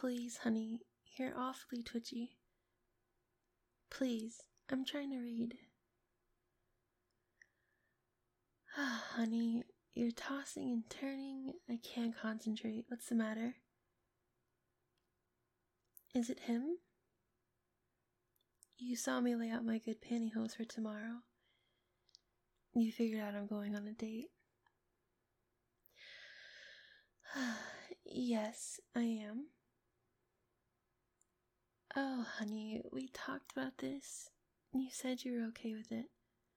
Please, honey, you're awfully twitchy. Please, I'm trying to read. Honey, you're tossing and turning. I can't concentrate. What's the matter? Is it him? You saw me lay out my good pantyhose for tomorrow. You figured out I'm going on a date. Yes, I am. Oh, honey, we talked about this. You said you were okay with it.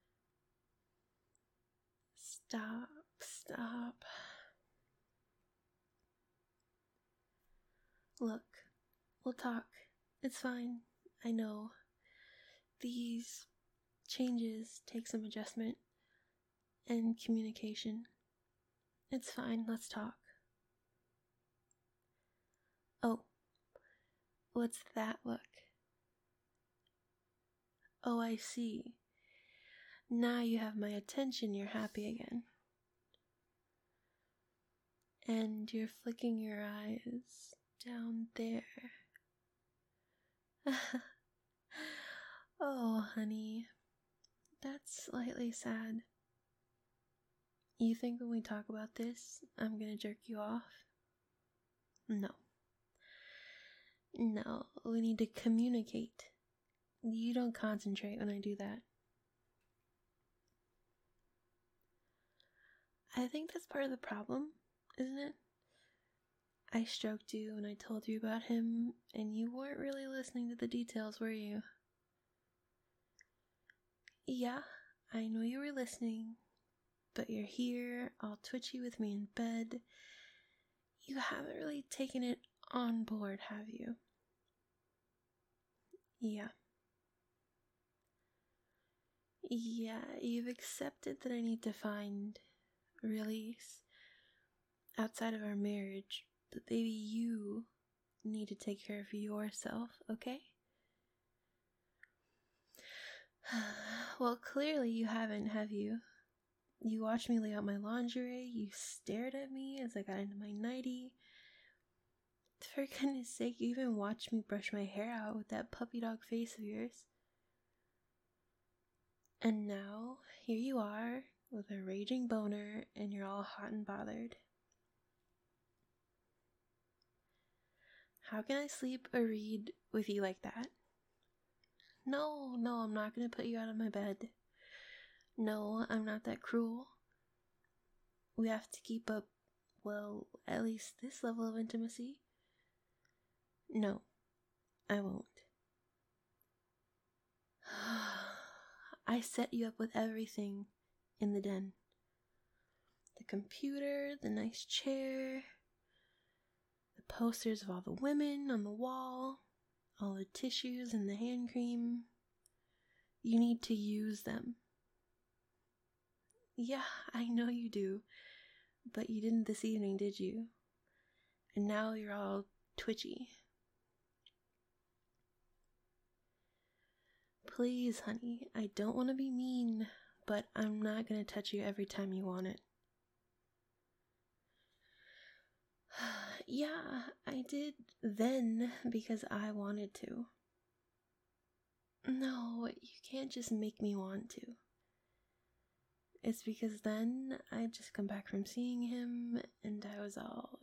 Stop. Look, we'll talk. It's fine. I know. These changes take some adjustment and communication. It's fine, let's talk. Oh, what's that look? Oh, I see. Now you have my attention, you're happy again. And you're flicking your eyes down there. Oh, honey, that's slightly sad. You think when we talk about this, I'm gonna jerk you off? No, we need to communicate. You don't concentrate when I do that. I think that's part of the problem, isn't it? I stroked you and I told you about him, and you weren't really listening to the details, were you? Yeah, I know you were listening, but you're here, all twitchy with me in bed. You haven't really taken it on board, have you? Yeah, you've accepted that I need to find release outside of our marriage, but baby, you need to take care of yourself, okay? Well, clearly you haven't, have you? You watched me lay out my lingerie, you stared at me as I got into my nightie. For goodness sake, you even watched me brush my hair out with that puppy dog face of yours. And now, here you are, with a raging boner, and you're all hot and bothered. How can I sleep or read with you like that? No, I'm not gonna put you out of my bed. No, I'm not that cruel. We have to keep up, well, at least this level of intimacy. No, I won't. I set you up with everything in the den. The computer, the nice chair, the posters of all the women on the wall, all the tissues and the hand cream. You need to use them. Yeah, I know you do, but you didn't this evening, did you? And now you're all twitchy. Please, honey, I don't want to be mean, but I'm not going to touch you every time you want it. Yeah, I did then because I wanted to. No, you can't just make me want to. It's because then I'd just come back from seeing him and I was all,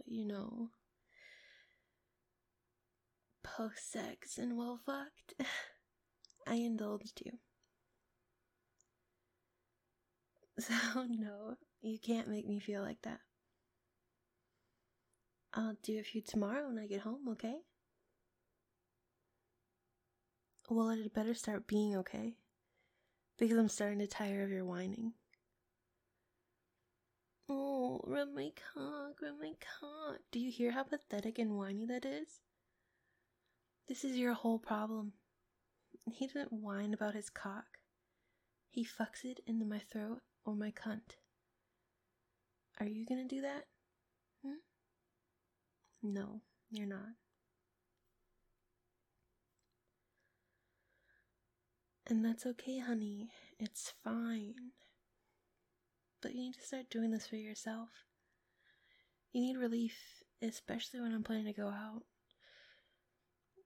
post-sex and well fucked. I indulged you. So no, you can't make me feel like that. I'll do it for you tomorrow when I get home, okay? Well, it better start being okay, because I'm starting to tire of your whining. Oh, rub my cock. Do you hear how pathetic and whiny that is? This is your whole problem. He doesn't whine about his cock. He fucks it into my throat or my cunt. Are you gonna do that? No, you're not. And that's okay, honey. It's fine. But you need to start doing this for yourself. You need relief, especially when I'm planning to go out.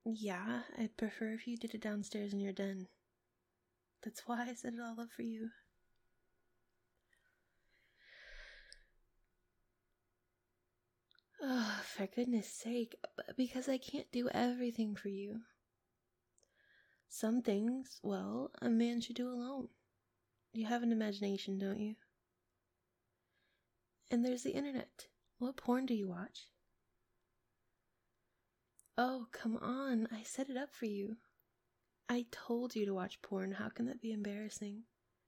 Yeah, I'd prefer if you did it downstairs in your den. That's why I set it all up for you. Oh, for goodness sake, because I can't do everything for you. Some things, well, a man should do alone. You have an imagination, don't you? And there's the internet. What porn do you watch? Oh, come on, I set it up for you. I told you to watch porn, how can that be embarrassing?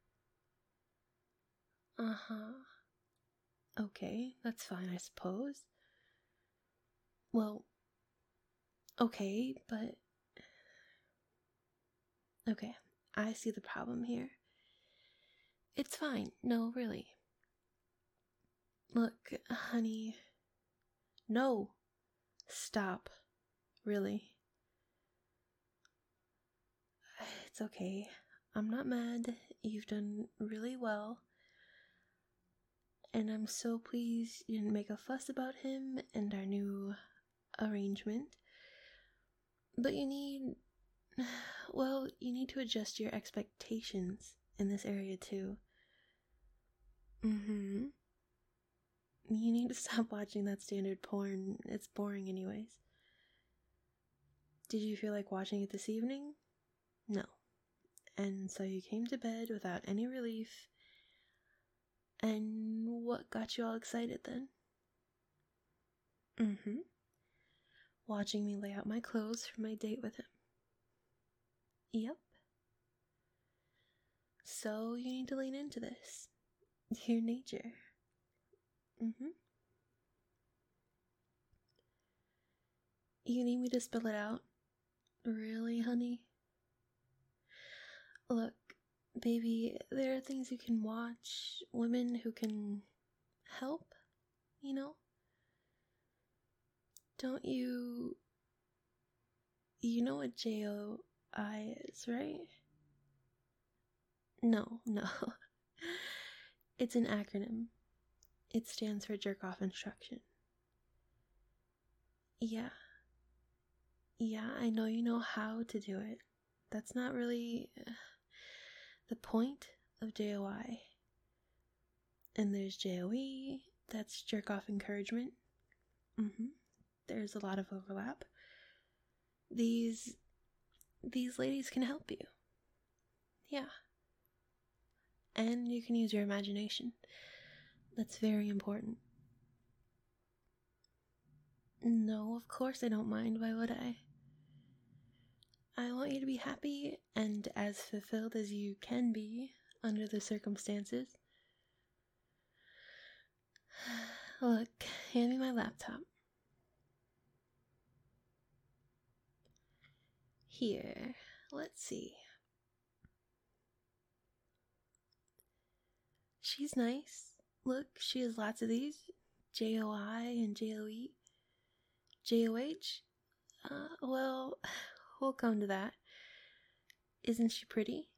Uh-huh. Okay, that's fine, I suppose. Well, okay, but... Okay, I see the problem here. It's fine, no, really. Look, honey... No! Stop. Really. It's okay. I'm not mad. You've done really well. And I'm so pleased you didn't make a fuss about him and our new arrangement. But you need... Well, you need to adjust your expectations in this area too. Mm-hmm. You need to stop watching that standard porn. It's boring anyways. Did you feel like watching it this evening? No. And so you came to bed without any relief. And what got you all excited then? Mm-hmm. Watching me lay out my clothes for my date with him. Yep. So you need to lean into this. Your nature. Mm-hmm. You need me to spill it out? Really, honey? Look, baby, there are things you can watch, women who can help, you know? Don't you... You know what JOI is, right? No. It's an acronym. It stands for jerk off instruction. Yeah, I know you know how to do it. That's not really the point of JOI. And there's JOE, that's jerk off encouragement. There's a lot of overlap. These ladies can help you. Yeah. And you can use your imagination. That's very important. No, of course I don't mind. Why would I? I want you to be happy and as fulfilled as you can be under the circumstances. Look, hand me my laptop. Here, let's see. She's nice. Look, she has lots of these. JOI and JOE. JOH? Well, we'll come to that. Isn't she pretty?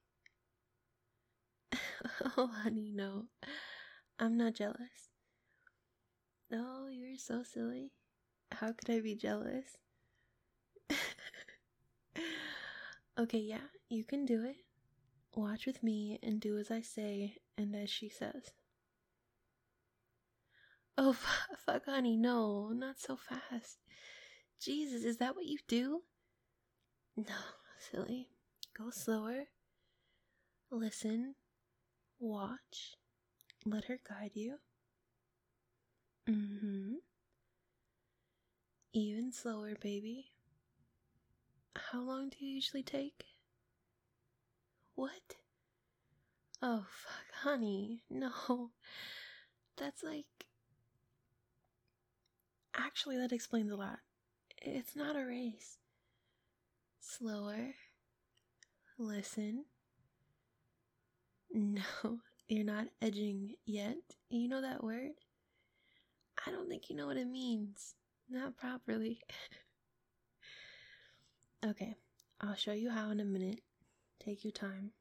Oh, honey, no. I'm not jealous. Oh, you're so silly. How could I be jealous? Okay, yeah, you can do it. Watch with me and do as I say and as she says. Oh, fuck, honey, no, not so fast. Jesus, is that what you do? No, silly. Go slower. Listen. Watch. Let her guide you. Even slower, baby. How long do you usually take? What? Oh, fuck, honey. No. That's like... Actually, that explains a lot. It's not a race. Slower. Listen. No, you're not edging yet. You know that word? I don't think you know what it means. Not properly. Okay, I'll show you how in a minute. Take your time.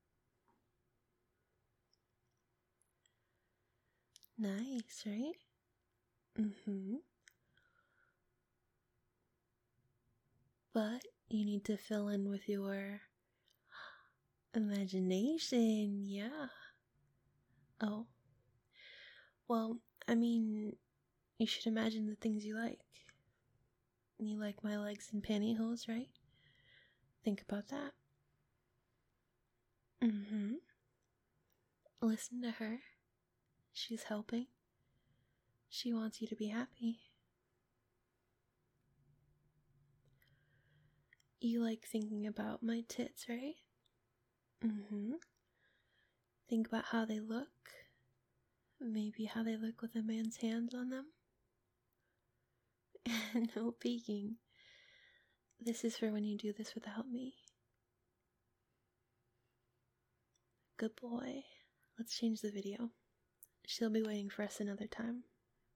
Nice, right? But You need to fill in with your imagination, yeah. Oh, well, I mean, you should imagine the things you like. You like my legs and pantyhose, right? Think about that. Mm-hmm. Listen to her. She's helping. She wants you to be happy. You like thinking about my tits, right? Mm-hmm. Think about how they look. Maybe how they look with a man's hands on them. No peeking. This is for when you do this without me. Good boy. Let's change the video. She'll be waiting for us another time.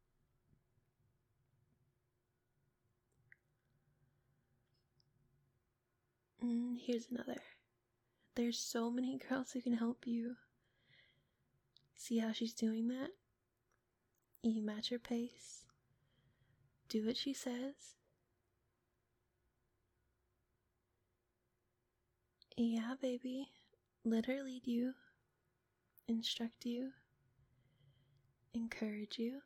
Here's another. There's so many girls who can help you. See how she's doing that? You match her pace. Do what she says. Yeah, baby. Let her lead you. Instruct you. Encourage you.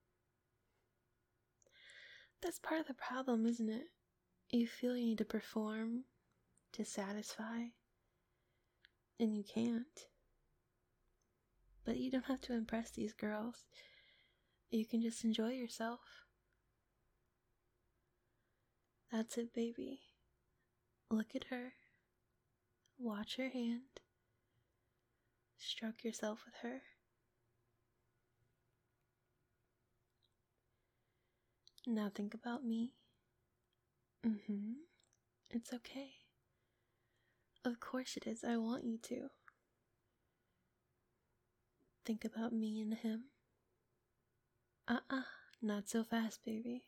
That's part of the problem, isn't it? You feel you need to perform to satisfy, and you can't. But you don't have to impress these girls. You can just enjoy yourself. That's it, baby. Look at her. Watch her hand. Stroke yourself with her. Now think about me. It's okay. Of course it is. I want you to. Think about me and him. Not so fast, baby.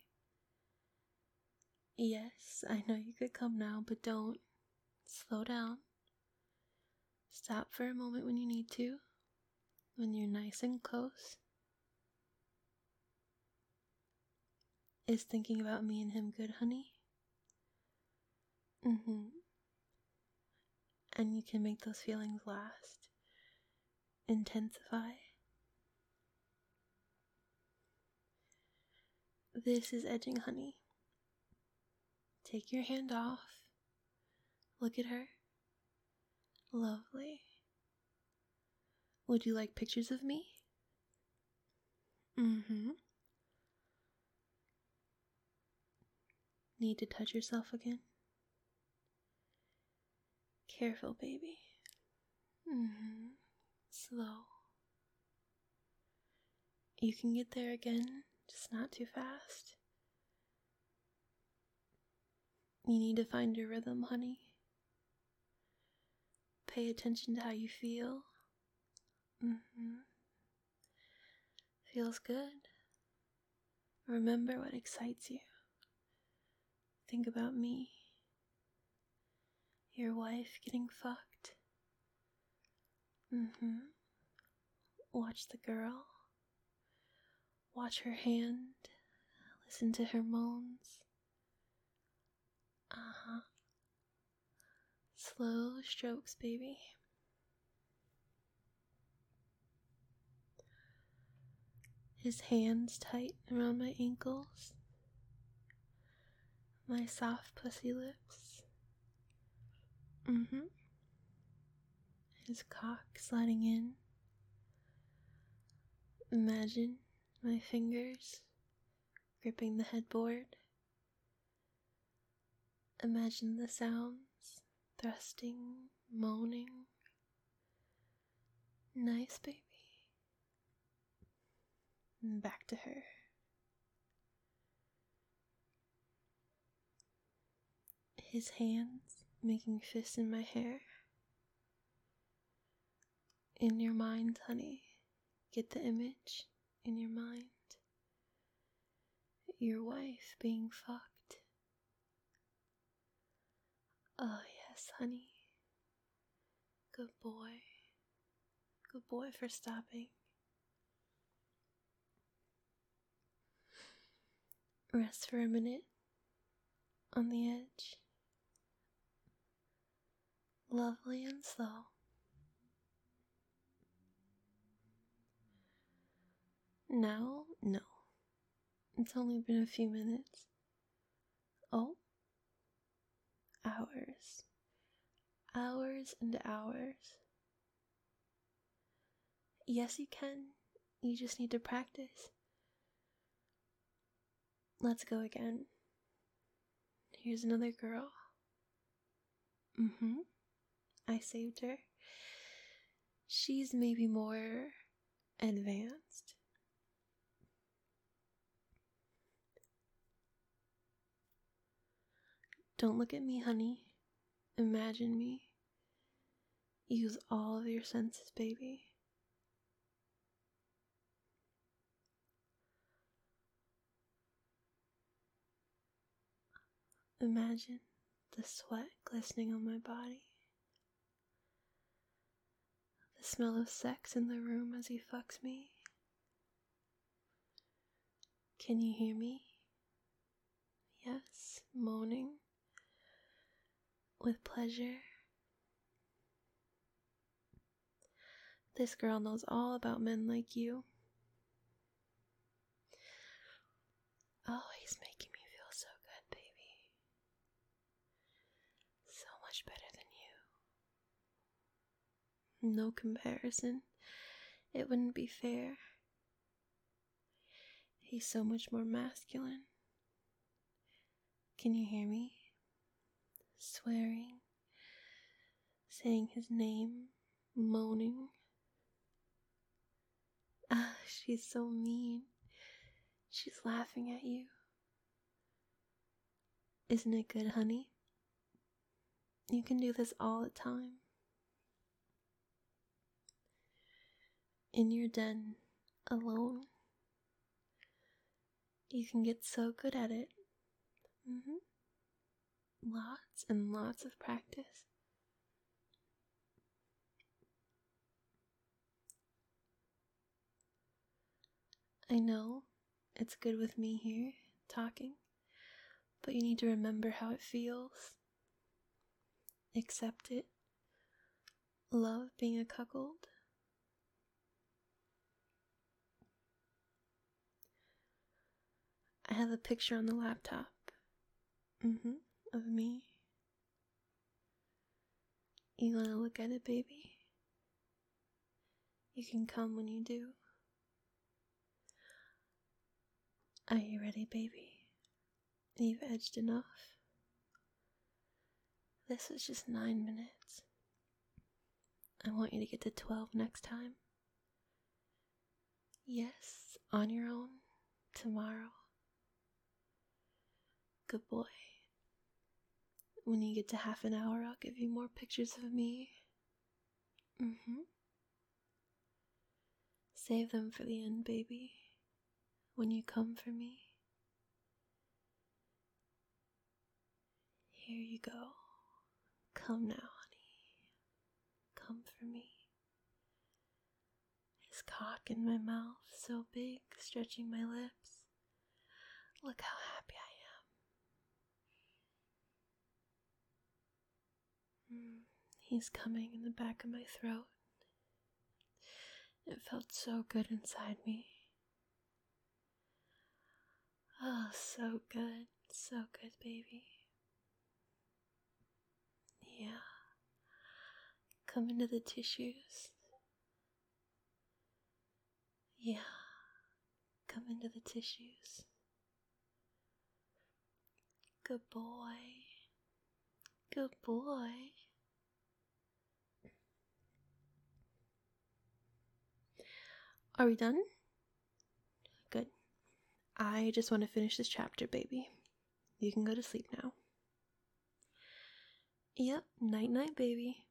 Yes, I know you could come now, but don't. Slow down. Stop for a moment when you need to. When you're nice and close. Is thinking about me and him good, honey? And you can make those feelings last. Intensify. This is edging, honey. Take your hand off. Look at her. Lovely. Would you like pictures of me? Need to touch yourself again? Careful, baby. Slow. You can get there again, just not too fast. You need to find your rhythm, honey. Pay attention to how you feel. Feels good. Remember what excites you. Think about me. Your wife getting fucked. Watch the girl. Watch her hand. Listen to her moans. Slow strokes, baby. His hands tight around my ankles. My soft pussy lips. His cock sliding in. Imagine my fingers gripping the headboard. Imagine the sounds, thrusting, moaning. Nice, baby. And back to her. His hands making fists in my hair. In your mind, honey. Get the image in your mind. Your wife being fucked. Oh, yes, honey. Good boy. Good boy for stopping. Rest for a minute on the edge. lovely and slow. Now, no. It's only been a few minutes. Oh, hours. Hours and hours. Yes, you can. You just need to practice. Let's go again. Here's another girl. I saved her. She's maybe more advanced. Don't look at me, honey. Imagine me. Use all of your senses, baby. Imagine the sweat glistening on my body. The smell of sex in the room as he fucks me. Can you hear me? Yes, moaning with pleasure. This girl knows all about men like you. Oh, he's making me feel so good, baby. So much better than you. No comparison. It wouldn't be fair. He's so much more masculine. Can you hear me? Swearing, saying his name, moaning. Ah, she's so mean. She's laughing at you. Isn't it good, honey? You can do this all the time. In your den, alone. You can get so good at it. Lots and lots of practice. I know it's good with me here, talking, but you need to remember how it feels. Accept it. Love being a cuckold. I have a picture on the laptop. Of me. You wanna look at it, baby? You can come when you do. Are you ready, baby? You've edged enough. This was just 9 minutes. I want you to get to 12 next time. Yes, on your own, tomorrow. Good boy. When you get to half an hour, I'll give you more pictures of me. Save them for the end, baby. When you come for me. Here you go. Come now, honey. Come for me. His cock in my mouth, so big, stretching my lips. Look how happy I am. He's coming in the back of my throat. It felt so good inside me. Oh, so good, baby. Yeah. Come into the tissues. Yeah. Come into the tissues. Good boy. Good boy. Are we done? Good. I just want to finish this chapter, baby. You can go to sleep now. Yep, night-night, baby.